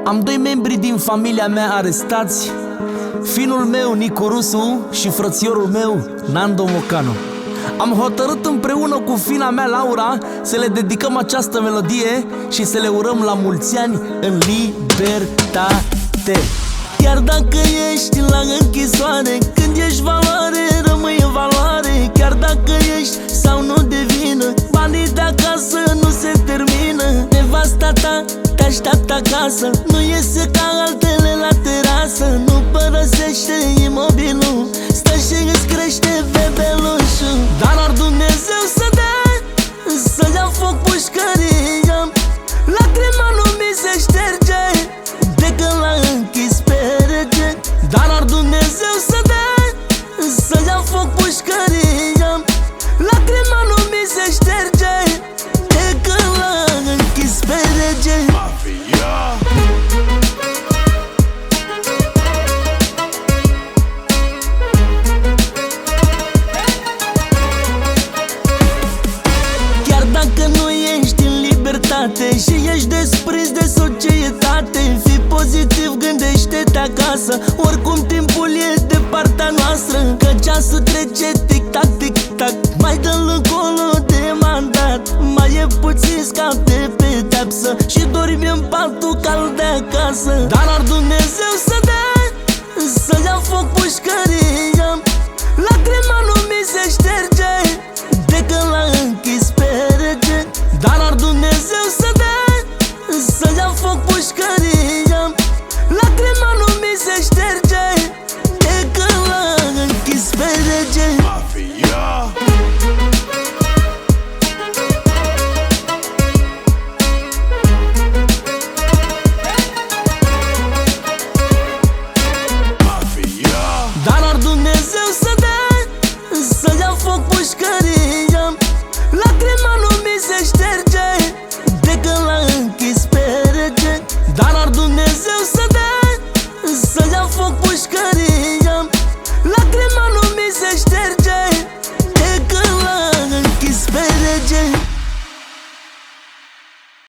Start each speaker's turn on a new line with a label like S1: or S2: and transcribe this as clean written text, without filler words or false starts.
S1: Am doi membri din familia mea arestați, finul meu Nicu Rusu și frățiorul meu Nando Mocanu. Am hotărât împreună cu fina mea Laura să le dedicăm această melodie și să le urăm la mulți ani în libertate. Chiar dacă ești la închisoare, când ești valoare, rămâi în valoare. Chiar dacă ești sau nu de vină, banii de acasă nu se termină. Nevasta ta te așteaptă acasă, nu iese ca altele la terasă. Nu părăsește imobilul, stă și îți crește bebelușul. Dar ar Dumnezeu să dea, să ia foc pușcăria, lacrima nu mi se șterge decât la închis pe rege. Dar ar Dumnezeu să dea, să ia foc pușcăria, lacrima nu mi se șterge decât la închis pe rege. Chiar dacă nu ești în libertate și ești desprins de societate, fii pozitiv, gândește-te acasă, oricum timpul e de partea noastră. Că ceasul trece tic-tac, tic-tac, mai dă-l încolo de mandat, mai e puțin scap de